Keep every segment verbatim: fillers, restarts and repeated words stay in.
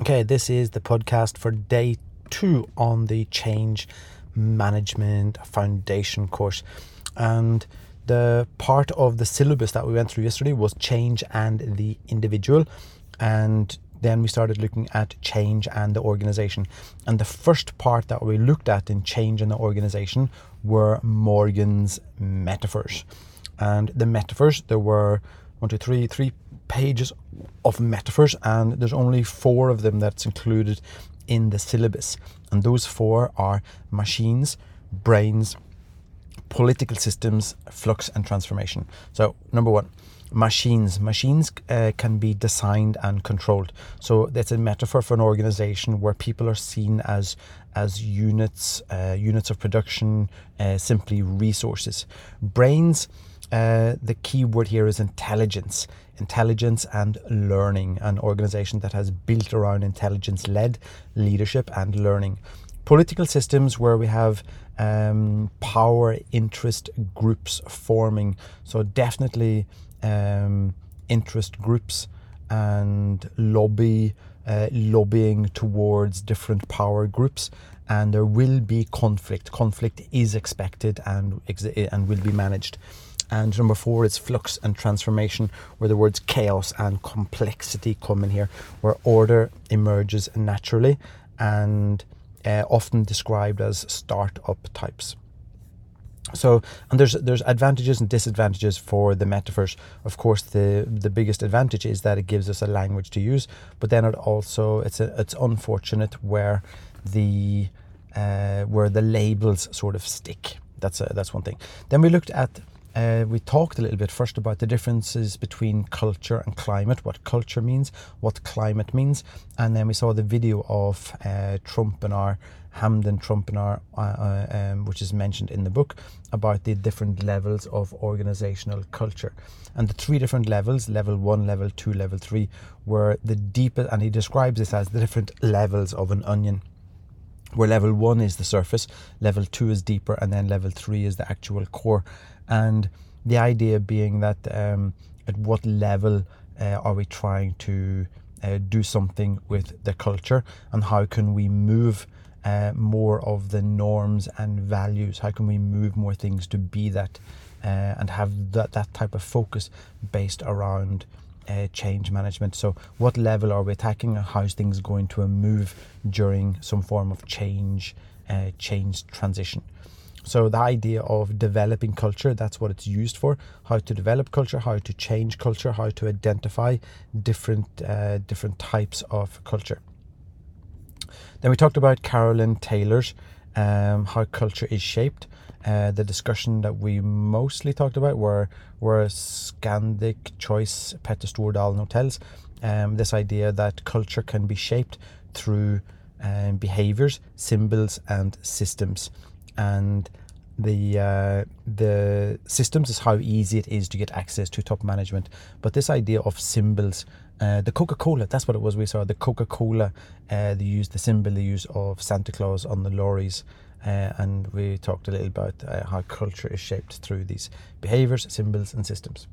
Okay, this is the podcast for day two on the Change Management Foundation course. And the part of the syllabus that we went through yesterday was change and the individual. And then we started looking at change and the organization. And the first part that we looked at in change and the organization were Morgan's metaphors. And the metaphors, there were one, two, three, three pages of metaphors, and there's only four of them that's included in the syllabus. And those four are machines, brains, political systems, flux and transformation. So number one, machines. Machines uh, can be designed and controlled. So that's a metaphor for an organization where people are seen as as units, uh, units of production, uh, simply resources. Brains, uh, the key word here is intelligence. Intelligence and learning, an organization that has built around intelligence-led leadership and learning. Political systems where we have um, power interest groups forming. So definitely um, interest groups and lobby, uh, lobbying towards different power groups. And there will be conflict. Conflict is expected and, and will be managed. And number four is flux and transformation, where the words chaos and complexity come in here, where order emerges naturally and uh, often described as startup types. So, and there's there's advantages and disadvantages for the metaphors. Of course, the the biggest advantage is that it gives us a language to use, but then it also it's a, it's unfortunate where the uh, where the labels sort of stick. That's a, that's one thing. Then we looked at. Uh, we talked a little bit first about the differences between culture and climate, what culture means, what climate means, and then we saw the video of uh, Trompenaar, Hamdan Trompenaar, uh, uh, um, which is mentioned in the book, about the different levels of organizational culture. And the three different levels, level one, level two, level three, were the deepest, and he describes this as the different levels of an onion, where level one is the surface, level two is deeper, and then level three is the actual core. And the idea being that um, at what level uh, are we trying to uh, do something with the culture, and how can we move uh, more of the norms and values? How can we move more things to be that uh, and have that, that type of focus based around uh, change management? So what level are we attacking? How's things going to move during some form of change, uh, change transition? So the idea of developing culture, that's what it's used for. How to develop culture, how to change culture, how to identify different uh, different types of culture. Then we talked about Carolyn Taylor's um, how culture is shaped. Uh, the discussion that we mostly talked about were, were Scandic, Choice, Petter Stordalen and Hotels. Um, this idea that culture can be shaped through um, behaviors, symbols and systems. And the uh, the systems is how easy it is to get access to top management. But this idea of symbols, uh, the Coca-Cola, that's what it was we saw. The Coca-Cola, uh, they used the symbol they use of Santa Claus on the lorries. Uh, and we talked a little about uh, how culture is shaped through these behaviors, symbols and systems.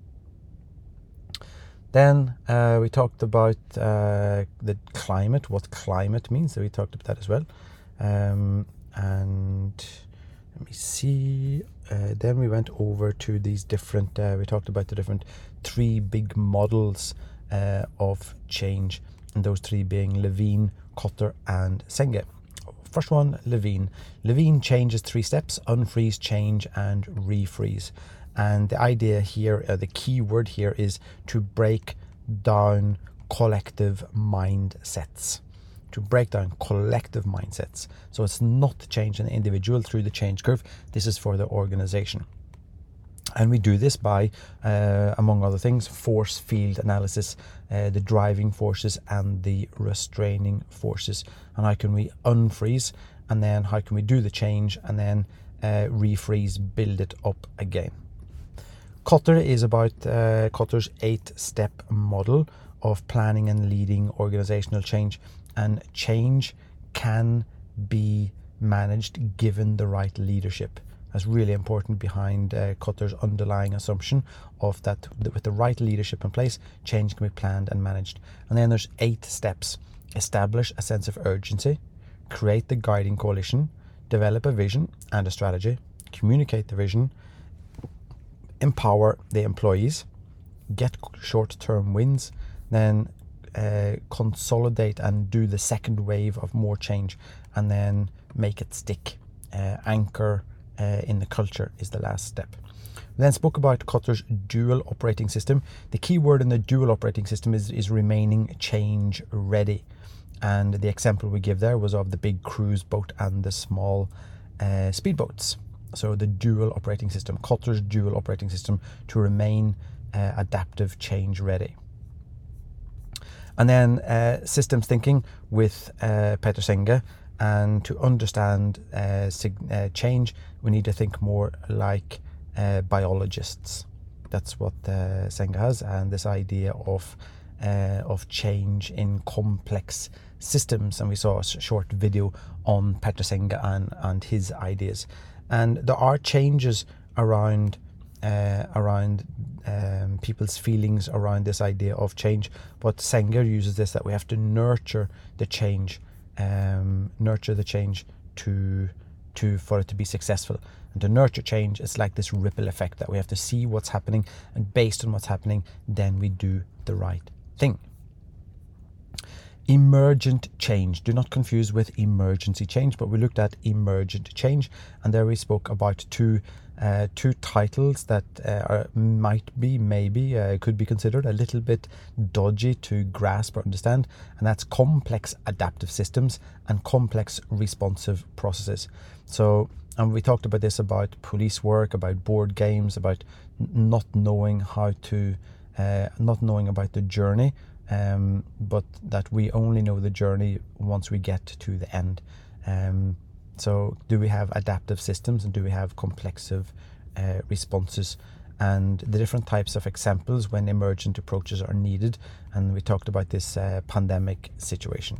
Then uh, we talked about uh, the climate, what climate means. So we talked about that as well. Um, and... Let me see. Uh, then we went over to these different, uh, we talked about the different three big models uh, of change, and those three being Levine, Kotter and Senge. First one, Levine. Levine changes three steps: unfreeze, change and refreeze. And the idea here, uh, the key word here is to break down collective mindsets. To break down collective mindsets. So it's not to change an individual through the change curve. This is for the organization. And we do this by, uh, among other things, force field analysis, uh, the driving forces and the restraining forces. And how can we unfreeze, and then how can we do the change, and then uh, refreeze, build it up again. Kotter is about uh, Kotter's eight-step model of planning and leading organizational change. And change can be managed given the right leadership. That's really important behind uh, Kotter's underlying assumption of that with the right leadership in place, change can be planned and managed. And then there's eight steps. establish a sense of urgency, create the guiding coalition, develop a vision and a strategy, communicate the vision, empower the employees, get short-term wins, then uh, consolidate and do the second wave of more change, and then make it stick. Uh, anchor uh, in the culture is the last step. We then spoke about Kotler's dual operating system. The key word in the dual operating system is, is remaining change ready. And the example we give there was of the big cruise boat and the small uh, speedboats. So the dual operating system, Kotler's dual operating system, to remain uh, adaptive, change ready. And then uh, systems thinking with uh, Peter Senge. And to understand uh, sig- uh, change, we need to think more like uh, biologists. That's what uh, Senge has, and this idea of uh, of change in complex systems. And we saw a short video on Peter Senge and, and his ideas. And there are changes around uh, around um, people's feelings around this idea of change, but Senge uses this, that we have to nurture the change. Um, nurture the change to to for it to be successful. And to nurture change, it's like this ripple effect that we have to see what's happening, and based on what's happening, then we do the right thing. Emergent change. Do not confuse with emergency change, but we looked at emergent change, and there we spoke about two uh, two titles that uh, are, might be, maybe, uh, could be considered a little bit dodgy to grasp or understand, and that's complex adaptive systems and complex responsive processes. So, and we talked about this about police work, about board games, about not knowing how to, uh, not knowing about the journey. Um, but that we only know the journey once we get to the end. Um, so do we have adaptive systems, and do we have complexive uh, responses, and the different types of examples when emergent approaches are needed? And we talked about this uh, pandemic situation.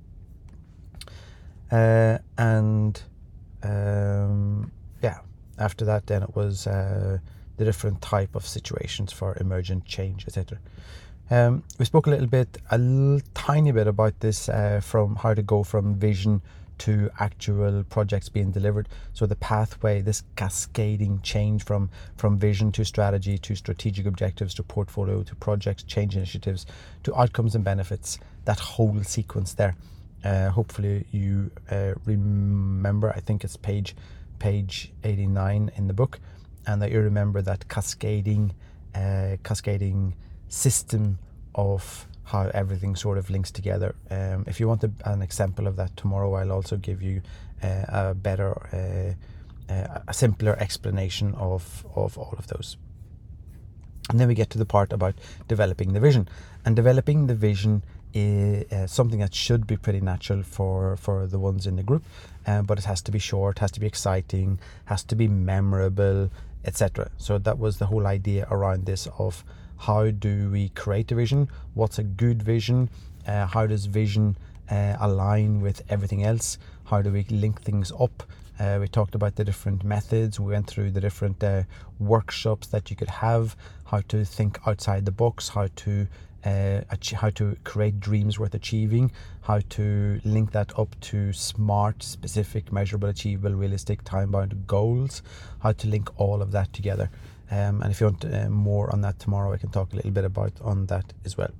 Uh, and um, yeah, after that then it was uh, the different type of situations for emergent change, et cetera. Um, we spoke a little bit, a little, tiny bit about this uh, from how to go from vision to actual projects being delivered. So the pathway, this cascading change from, from vision to strategy to strategic objectives to portfolio to projects, change initiatives to outcomes and benefits, that whole sequence there. Uh, hopefully you uh, remember, I think it's page, page eighty-nine in the book, and that you remember that cascading, uh, cascading system of how everything sort of links together. Um, if you want a, an example of that tomorrow, I'll also give you uh, a better, uh, uh, a simpler explanation of, of all of those. And then we get to the part about developing the vision. And developing the vision is uh, something that should be pretty natural for, for the ones in the group, uh, but it has to be short, has to be exciting, has to be memorable, et cetera. So that was the whole idea around this of how do we create a vision? What's a good vision? Uh, how does vision uh, align with everything else? How do we link things up? Uh, we talked about the different methods. We went through the different uh, workshops that you could have, how to think outside the box, how to uh, ach- how to create dreams worth achieving, how to link that up to smart, specific, measurable, achievable, realistic, time-bound goals, how to link all of that together. Um, and if you want uh, more on that tomorrow, I can talk a little bit about on that as well.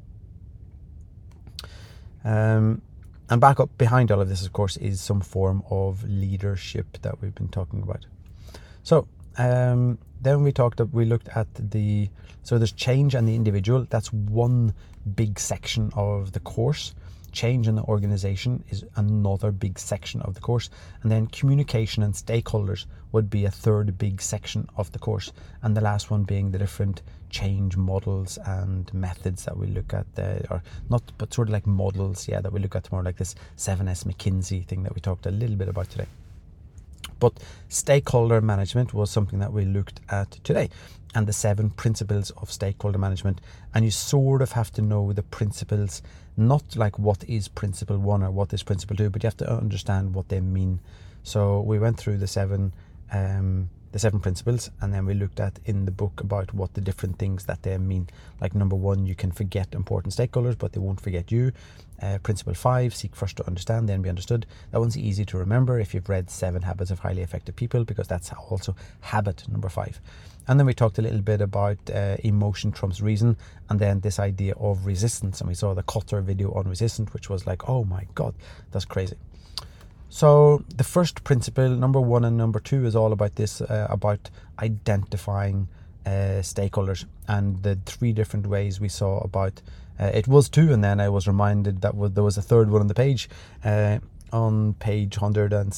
Um, and back up behind all of this, of course, is some form of leadership that we've been talking about. So um, then we talked, we looked at the, so there's change and the individual. That's one big section of the course. Change in the organization is another big section of the course, and then communication and stakeholders would be a third big section of the course, and the last one being the different change models and methods that we look at, uh, or not, but sort of like models, yeah, that we look at more like this seven S McKinsey thing that we talked a little bit about today. But stakeholder management was something that we looked at today, and the seven principles of stakeholder management. And you sort of have to know the principles, not like what is principle one or what is principle two, but you have to understand what they mean. So we went through the seven, um, the the seven principles, and then we looked at in the book about what the different things that they mean. Like number one, you can forget important stakeholders, but they won't forget you. Uh, principle five, seek first to understand, then be understood. That one's easy to remember if you've read Seven Habits of Highly Effective People, because that's also habit number five. And then we talked a little bit about uh, emotion trumps reason, and then this idea of resistance. And we saw the Kotter video on resistance, which was like, oh my God, that's crazy. So the first principle, number one and number two, is all about this, uh, about identifying uh, stakeholders, and the three different ways we saw about, uh, it was two, and then I was reminded that there was a third one on the page, uh, on page one hundred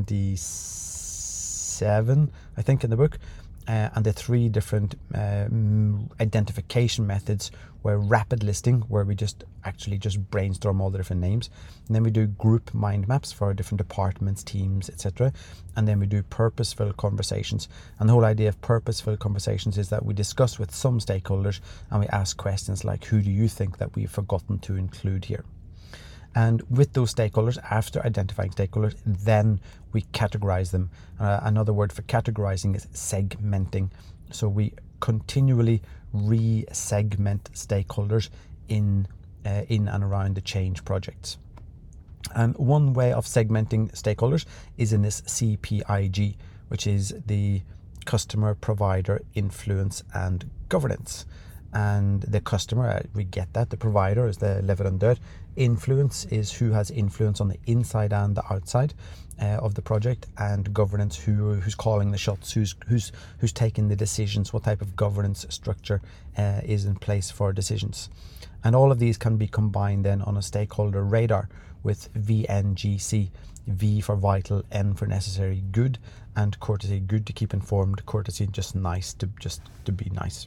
seventy-seven, I think, in the book. Uh, and the three different uh, identification methods were rapid listing, where we just actually just brainstorm all the different names. And then we do group mind maps for different departments, teams, et cetera. And then we do purposeful conversations. And the whole idea of purposeful conversations is that we discuss with some stakeholders and we ask questions like, who do you think that we've forgotten to include here? And with those stakeholders, after identifying stakeholders, then we categorize them. Uh, another word for categorizing is segmenting. So we continually re-segment stakeholders in, uh, in and around the change projects. And one way of segmenting stakeholders is in this C P I G, which is the customer, provider, influence, and governance. And the customer, we get that. The provider is the lever and dirt. Influence is who has influence on the inside and the outside uh, of the project, and governance, who who's calling the shots, who's who's who's taking the decisions, what type of governance structure uh, is in place for decisions. And all of these can be combined then on a stakeholder radar with V N G C. V for vital, N for necessary, good, and courtesy. Good to keep informed, courtesy just nice to just to be nice.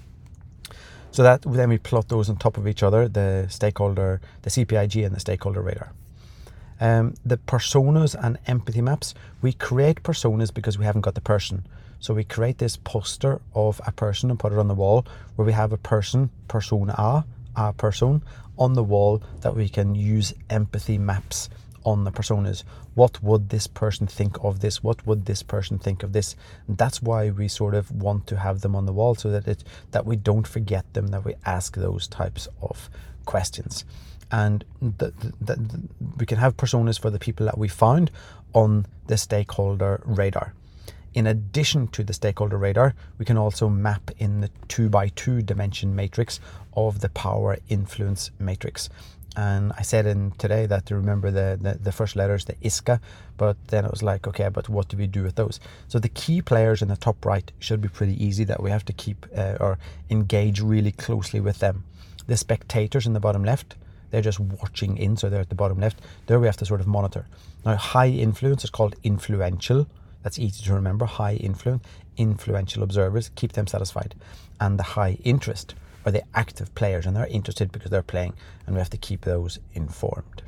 So that then we plot those on top of each other, the stakeholder, the C P I G and the stakeholder radar. Um, the personas and empathy maps, we create personas because we haven't got the person. So we create this poster of a person and put it on the wall, where we have a person, persona A, a person, on the wall that we can use empathy maps on the personas. What would this person think of this? What would this person think of this? And that's why we sort of want to have them on the wall, so that it that we don't forget them, that we ask those types of questions. And the, the, the, we can have personas for the people that we found on the stakeholder radar. In addition to the stakeholder radar, we can also map in the two by two dimension matrix of the power influence matrix. And I said in today that to remember the, the, the first letters, the I S C A, but then it was like, okay, but what do we do with those? So the key players in the top right should be pretty easy, that we have to keep uh, or engage really closely with them. The spectators in the bottom left, they're just watching in, so they're at the bottom left. There we have to sort of monitor. Now, high influence is called influential. That's easy to remember, high influence. Influential observers, keep them satisfied. And the high interest are the active players, and they're interested because they're playing, and we have to keep those informed.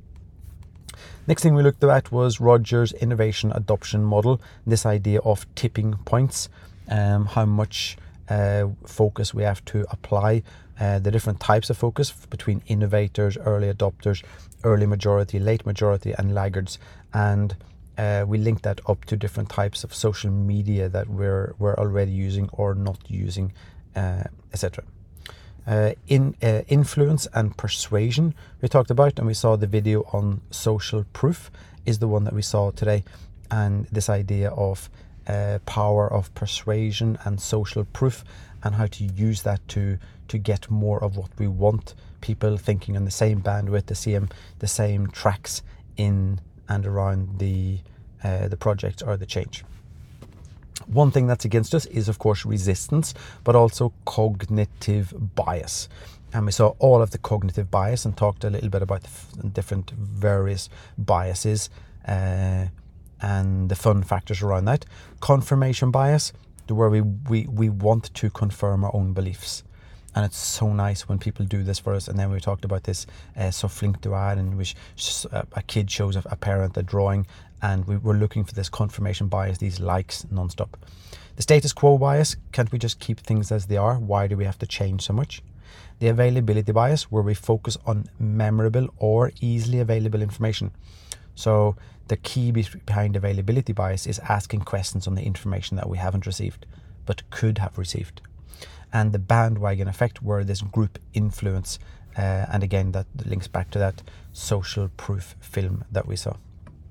Next thing we looked at was Rogers' innovation adoption model, this idea of tipping points, um, how much uh, focus we have to apply, uh, the different types of focus between innovators, early adopters, early majority, late majority, and laggards. And uh, we link that up to different types of social media that we're, we're already using or not using, uh, et cetera. Uh, in uh, influence and persuasion we talked about, and we saw the video on social proof is the one that we saw today, and this idea of uh, power of persuasion and social proof, and how to use that to to get more of what we want, people thinking on the same bandwidth, the same the same tracks in and around the uh, the project or the change. One thing that's against us is, of course, resistance, but also cognitive bias. And we saw all of the cognitive bias and talked a little bit about the f- different various biases uh, and the fun factors around that. Confirmation bias, where we, we, we want to confirm our own beliefs. And it's so nice when people do this for us. And then we talked about this, uh, so flink to add, in which a kid shows a parent a drawing, and we were looking for this confirmation bias, these likes non-stop. The status quo bias, can't we just keep things as they are? Why do we have to change so much? The availability bias, where we focus on memorable or easily available information. So the key behind availability bias is asking questions on the information that we haven't received but could have received. And the bandwagon effect, where this group influence, uh, and again that links back to that social proof film that we saw.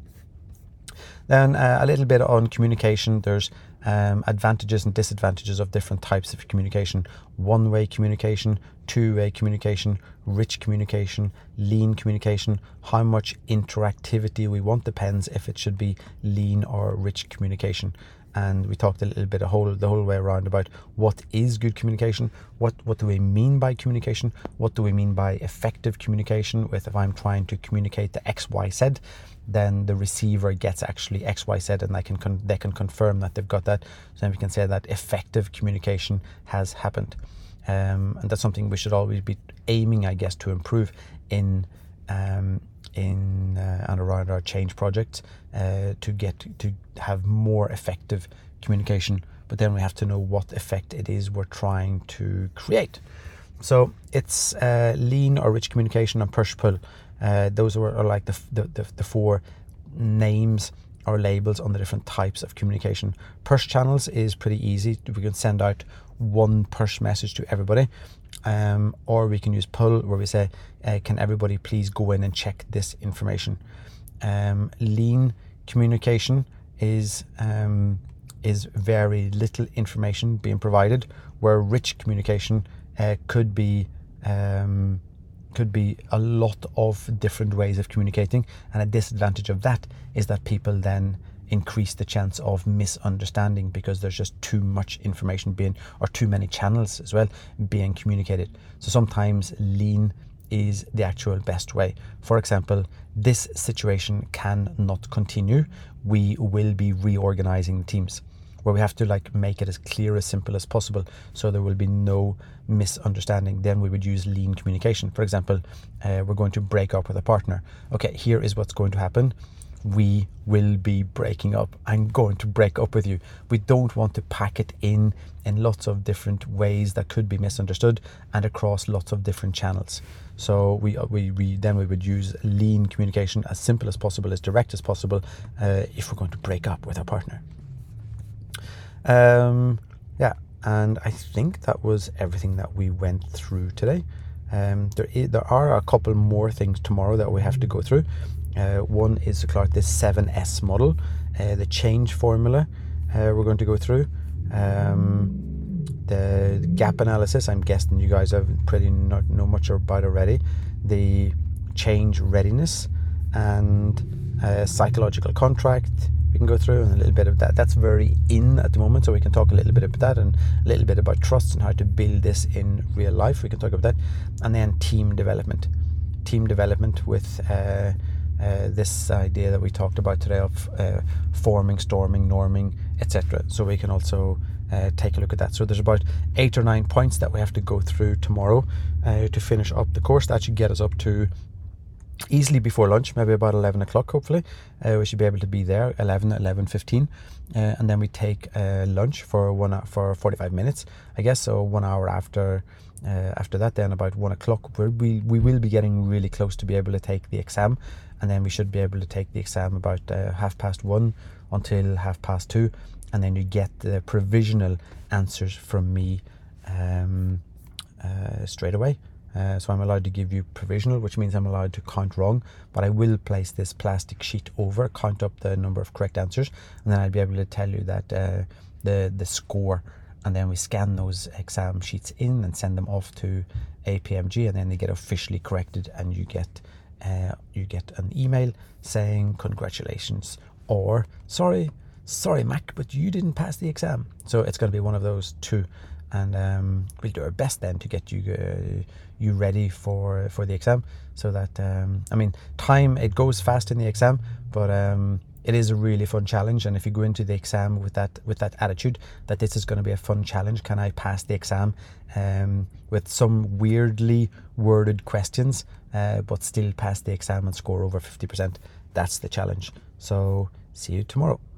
Then uh, a little bit on communication. There's um, advantages and disadvantages of different types of communication. One-way communication, two-way communication, rich communication, lean communication. How much interactivity we want depends if it should be lean or rich communication. And we talked a little bit a whole, the whole way around about what is good communication, what, what do we mean by communication, what do we mean by effective communication. With if I'm trying to communicate the X Y Z, then the receiver gets actually X Y Z, and they can con- they can confirm that they've got that. So then we can say that effective communication has happened. Um, and that's something we should always be aiming, I guess, to improve in um, in uh, and around our change projects, uh, to get to have more effective communication. But then we have to know what effect it is we're trying to create. So it's uh, lean or rich communication and push-pull. Uh, those are, are like the, the, the, the four names or labels on the different types of communication. Push channels is pretty easy. We can send out one push message to everybody. Um, or we can use pull, where we say, uh, can everybody please go in and check this information. Um, lean communication is um, is very little information being provided, where rich communication uh, could be um, could be a lot of different ways of communicating. And a disadvantage of that is that people then increase the chance of misunderstanding, because there's just too much information being, or too many channels as well being communicated. So sometimes lean is the actual best way. For example, this situation cannot continue. We will be reorganizing the teams, where we have to like make it as clear, as simple as possible, so there will be no misunderstanding. Then we would use lean communication. For example, uh, we're going to break up with a partner. Okay, here is what's going to happen. We will be breaking up. I'm going to break up with you. We don't want to pack it in in lots of different ways that could be misunderstood and across lots of different channels. So we we, we then we would use lean communication, as simple as possible, as direct as possible, uh, if we're going to break up with our partner. Um, yeah, and I think that was everything that we went through today. Um, there is, there are a couple more things tomorrow that we have to go through. Uh, one is to clarify this seven S model, uh, the change formula uh, we're going to go through. Um, the gap analysis, I'm guessing you guys have pretty not know much about already. The change readiness and uh, psychological contract we can go through, and a little bit of that. That's very in at the moment, so we can talk a little bit about that, and a little bit about trust and how to build this in real life. We can talk about that. And then team development. Team development with uh, uh, this idea that we talked about today of uh, forming, storming, norming, et cetera. So we can also uh, take a look at that. So there's about eight or nine points that we have to go through tomorrow uh, to finish up the course. That should get us up to easily before lunch, maybe about eleven o'clock, hopefully. Uh, we should be able to be there eleven, eleven fifteen, uh, and then we take uh, lunch for one hour, for forty-five minutes, I guess. So one hour after uh, after that, then about one o'clock, where we we will be getting really close to be able to take the exam, and then we should be able to take the exam about uh, half past one until half past two, and then you get the provisional answers from me um, uh, straight away. Uh, so I'm allowed to give you provisional, which means I'm allowed to count wrong, but I will place this plastic sheet over, count up the number of correct answers, and then I'll be able to tell you that uh, the the score, and then we scan those exam sheets in and send them off to A P M G, and then they get officially corrected, and you get uh, you get an email saying congratulations, or sorry, sorry Mac, but you didn't pass the exam. So it's going to be one of those two. And um, we'll do our best then to get you uh, you ready for for the exam, so that um, I mean, time, it goes fast in the exam, but um, it is a really fun challenge. And if you go into the exam with that with that attitude that this is going to be a fun challenge, can I pass the exam um, with some weirdly worded questions, uh, but still pass the exam and score over fifty percent? That's the challenge. So see you tomorrow.